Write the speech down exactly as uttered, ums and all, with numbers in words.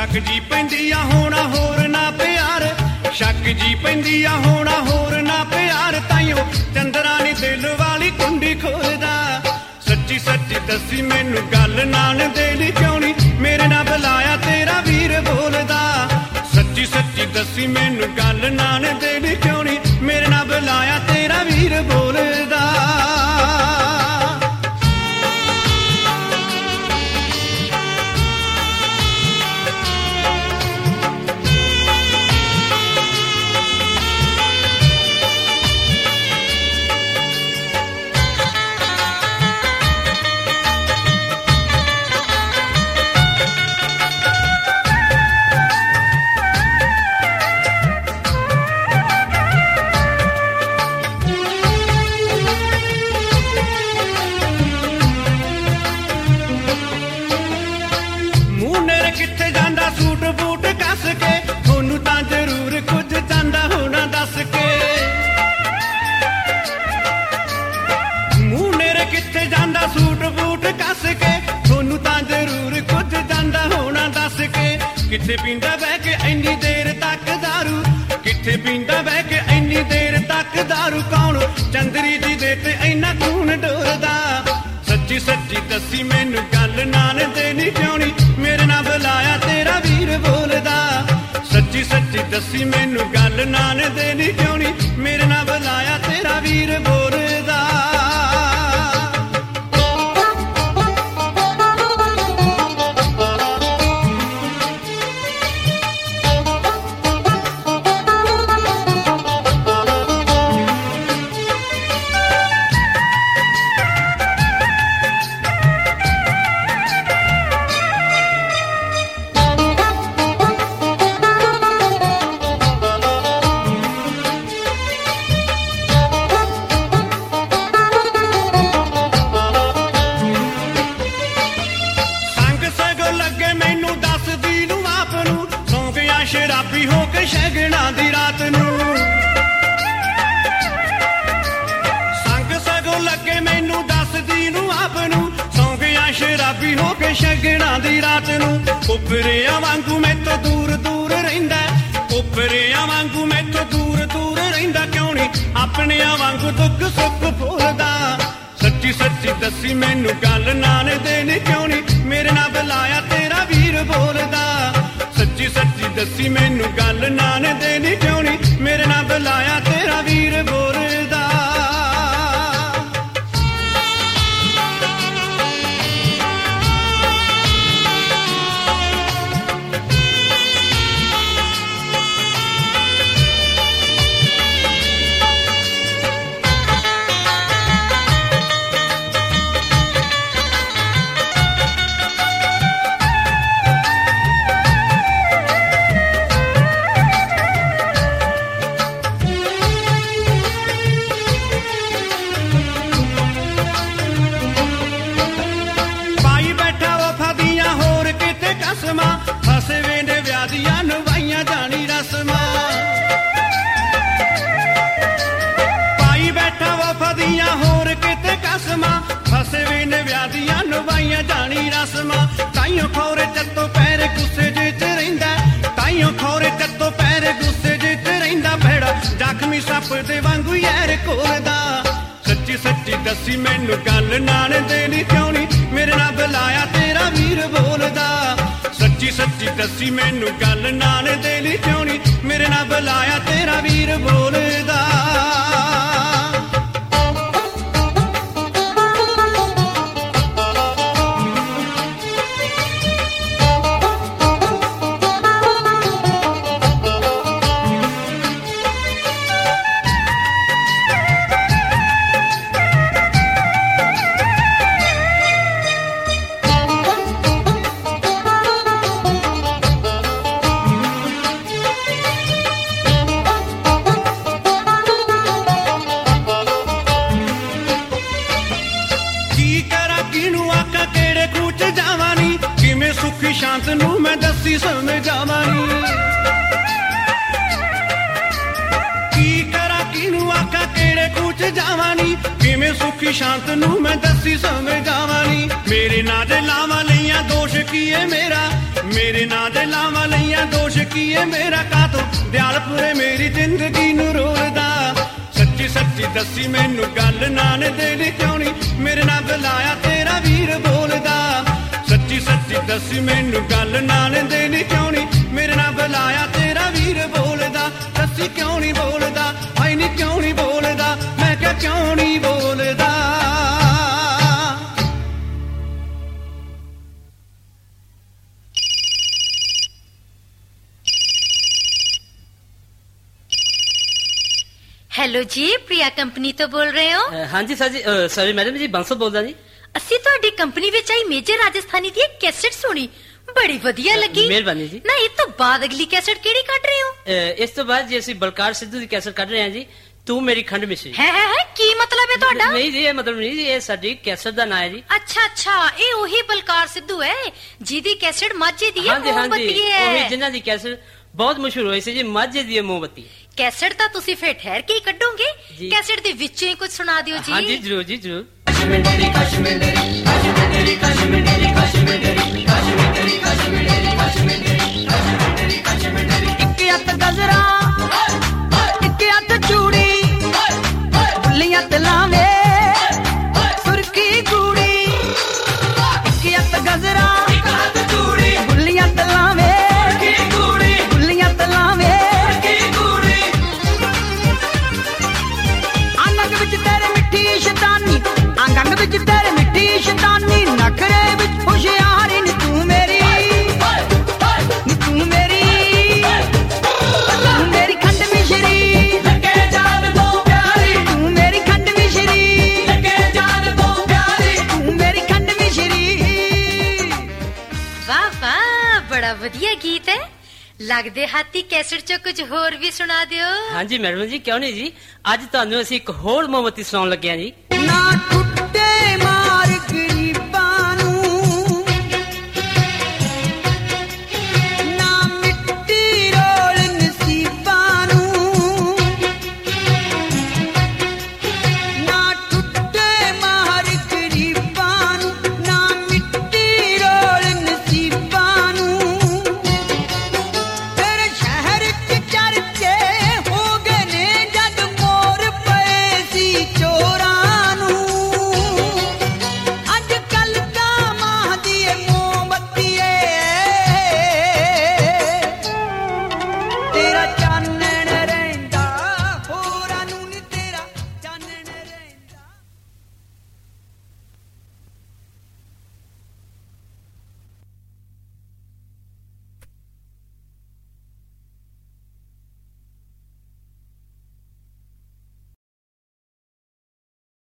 शक जी पैंदी आ होना होर ना प्यार, शक जी पैंदी आ होना होर ना प्यार, ताइयों चंद्रा नी दिल वाली कुंडी खोलदा। सच्ची सच्ची दसी मैनू गल नान देनी क्यों नी मेरे ना बुलाया तेरा वीर बोलदा। सच्ची सच्ची दसी मैनू गल नान देनी क्यों नी मेरे ना बुलाया तेरा वीर बोलदा। किथे पींदा बह के इन्नी देर तक दारू, किथे पींदा बह के इन्नी देर तक दारू, कौन चंदरी जी दे ते इन्ना खून डोरदा। सच्ची सच्ची दसी मैनू गल नान देनी क्यों नी मेरे ना बुलाया तेरा वीर बोलदा। सच्ची सच्ची दसी मैनू गल नान देनी क्यों नी मेरे ना बुलाया तेरा वीर बोलदा। शराबी हो के शगना दी रात नू संग सगो लगे मैनू दस दी नू आप नू, सौ गया शराबी हो के शगना दी रात नू। उपरिया वांगू मैं तो दूर दूर रहिंदा, उपरिया वांगू मैं तो दूर दूर रहिंदा, क्यों नी अपने वांगू दुख सुख भूलदा। सच्ची सच्ची दसी मैनू गल नान देनी क्यों नी मेरे ना बुलाया तेरा वीर बोलदा। सच्ची सच्ची दसी मैनू गल नान देनी क्यों नी मेरे ना बुलाया तेरा वीर बोलदा। फसे वेंदे व्यादियां नवाइयां जानी रस्मा, पाई बैठा वफादियां होर किते कसमा, फसे वेंदे व्यादियां नवाइयां जानी रस्मा। ताइयों खौरे चत्तो पैर गुस्से जिच रहिंदा, ताइयों खौरे चत्तो पैर गुस्से जिच रहिंदा, भेड़ा जख्मी सप दे वांगू यार कोलदा। सच्ची सच्ची दसी मैनू गल नान देनी क्यों नी मेरे ना बुलाया तेरा वीर बोलदा। सच्ची सच्ची दसी मैनू गल नान देनी क्यों नी मेरे ना बुलाया तेरा वीर बोलदा। शांत नू मैं दसी समझावानी, की करा किनू आका केड़े कूच जावानी, किमें सुखी शांत नू मैं दसी समझावानी। मेरे ना दे लावा लिया दोष की है मेरा, ਮੇਰੇ ਨਾਂ ਦੇ ਲਾਵਾਂ ਲਈਆਂ ਦੋਸ਼ ਕੀ ਏ ਮੇਰਾ ਕਾਤੋਂ ਦਿਆਲਪੁਰੇ ਮੇਰੀ ਜ਼ਿੰਦਗੀ ਨੂੰ ਰੋਲਦਾ ਸੱਚੀ ਸੱਚੀ ਦੱਸੀ ਮੈਨੂੰ ਗੱਲ ਨਾਨ ਦੇਣੀ ਕਿਉਂ ਨੀ ਮੇਰੇ ਨਾਲ ਬੁਲਾਇਆ ਤੇਰਾ ਵੀਰ ਬੋਲਦਾ ਸੱਚੀ ਸੱਚੀ ਦੱਸੀ ਮੈਨੂੰ ਗੱਲ ਨਾਨ ਦੇਣੀ ਕਿਉਂ ਨੀ ਮੇਰੇ ਨਾਲ ਬੁਲਾਇਆ ਤੇਰਾ ਵੀਰ ਬੋਲਦਾ ਦੱਸੀ ਕਿਉਂ ਨੀ ਬੋਲਦਾ ਆਈ ਨੀ ਕਿਉਂ ਨੀ ਬੋਲਦਾ ਮੈਂ ਕਿਹਾ ਕਿਉਂ ਨੀ ਬੋਲਦਾ ਹੈਲੋ ਜੀ ਪ੍ਰਿਆ ਕੰਪਨੀ ਤੋਂ ਬੋਲ ਰਹੇ ਹੋ? ਹਾਂਜੀ ਸਰ ਜੀ ਸੌਰੀ ਮੈਡਮ ਜੀ ਬੰਸਲ ਬੋਲਦਾ ਜੀ। ਅਸੀਂ ਤੁਹਾਡੀ ਕੰਪਨੀ ਵਿੱਚ ਆਈ ਮੇਜਰ ਰਾਜਸਥਾਨੀ ਦੀ ਇੱਕ ਕੈਸੇਟ ਸੁਣੀ ਬੜੀ ਵਧੀਆ ਲੱਗੀ। ਮਿਹਰਬਾਨੀ ਜੀ। ਨਾ ਇਹ ਤੋਂ ਬਾਅਦ ਅਗਲੀ ਕੈਸੇਟ ਕਿਹੜੀ ਕੱਢ ਰਹੇ ਹੋ? ਇਸ ਤੋਂ ਬਾਅਦ ਜੀ ਅਸੀਂ ਬਲਕਾਰ ਸਿੱਧੂ ਦੀ ਕੈਸੇਟ ਕੱਢ ਰਹੇ ਹਾਂ ਜੀ ਤੂੰ ਮੇਰੀ ਖੰਡ ਮਿਸ਼ਰੀ। ਹੈ ਹੈ ਹੈ ਕੀ ਮਤਲਬ ਹੈ ਤੁਹਾਡਾ? ਨਹੀਂ ਜੀ ਇਹ ਮਤਲਬ ਨਹੀਂ ਜੀ ਇਹ ਸਾਡੀ ਕੈਸੇਟ ਦਾ ਨਾਂ ਹੈ ਜੀ। ਅੱਛਾ ਅੱਛਾ ਇਹ ਉਹੀ ਬਲਕਾਰ ਸਿੱਧੂ ਹੈ ਜਿਹਦੀ ਕੈਸੇਟ ਮਾਝੇ ਦੀ ਹੈ ਮੋਮਬੱਤੀ ਹੈ। ਉਹੀ ਜਿਨ੍ਹਾਂ ਦੀ ਕੈਸੇਟ ਬਹੁਤ ਮਸ਼ਹੂਰ ਹੋਈ ਸੀ ਜੀ ਮਾਝੇ ਦੀ ਮੋਮਬੱਤੀ। ਕੈਸੇਟ ਤਾਂ ਤੁਸੀਂ ਫੇਰ ਠਹਿਰ ਕੇ ਹੀ ਕੱਢੋਗੇ ਕੈਸੇਟ ਦੇ ਵਿੱਚੋਂ ਹੀ ਕੁਝ ਸੁਣਾ ਦਿਓ ਜੀ। ਹਾਂਜੀ ਜਰੂਰ ਜੀ ਜਰੂਰ। ਇੱਕ ਅੱਤ ਗਜ਼ਰਾ ਇੱਕ ਅੱਤ ਚੂੜੀ ਬੁੱਲੀਆਂ ਤੇ ਲਾਵੇ ਸੁਰਖੀ ਗੂੜੀ ਇੱਕ ਅੱਤ ਗਜ਼ਰਾ ਇੱਕ ਅੱਤ ਚੂੜੀ ਬੁੱਲੀਆਂ ਤੇ ਲਾਵੇ ਸੁਰਖੀ ਗੂੜੀ ਬੁੱਲੀਆਂ ਤੇ ਲਾਵੇ ਸੁਰਖੀ ਗੂੜੀ ਅੰਗ ਵਿੱਚ ਤੇਰੇ ਮਿੱਠੀ ਸ਼ੈਤਾਨੀ ਅੰਗ ਅੰਗ ਵਿੱਚ ਤੇਰੇ ਮਿੱਠੀ ਸ਼ੈਤਾਨੀ ਨਖਰੇ ਵਿੱਚ ਹੁਸ਼ਿਆਰੀ ਨੀ ਤੂੰ ਮੇਰੀ ਨੀ ਤੂੰ ਮੇਰੀ ਤੂੰ ਮੇਰੀ ਖੰਡ ਮਿਸ਼ਰੀ ਲੱਗੇ ਜਾਨ ਤੋਂ ਪਿਆਰੀ ਤੂੰ ਮੇਰੀ ਖੰਡ ਮਿਸ਼ਰੀ ਲੱਗੇ ਜਾਨ ਤੋਂ ਪਿਆਰੀ ਤੂੰ ਮੇਰੀ ਖੰਡ ਮਿਸ਼ਰੀ। ਵਾਹ ਵਾਹ ਬੜਾ ਵਧੀਆ ਗੀਤ ਹੈ। ਲੱਗਦੇ ਹਾਥੀ ਕੈਸੇਟ ਚੋਂ ਕੁਝ ਹੋਰ ਵੀ ਸੁਣਾ ਦਿਓ। ਹਾਂਜੀ ਮੈਡਮ ਜੀ ਕਿਉਂ ਨਹੀਂ ਜੀ ਅੱਜ ਤੁਹਾਨੂੰ ਅਸੀਂ ਇੱਕ ਹੋਰ ਮੋਮਬੱਤੀ ਸੁਣਾਉਣ ਲੱਗੇ ਹਾਂ ਜੀ। ਨਾ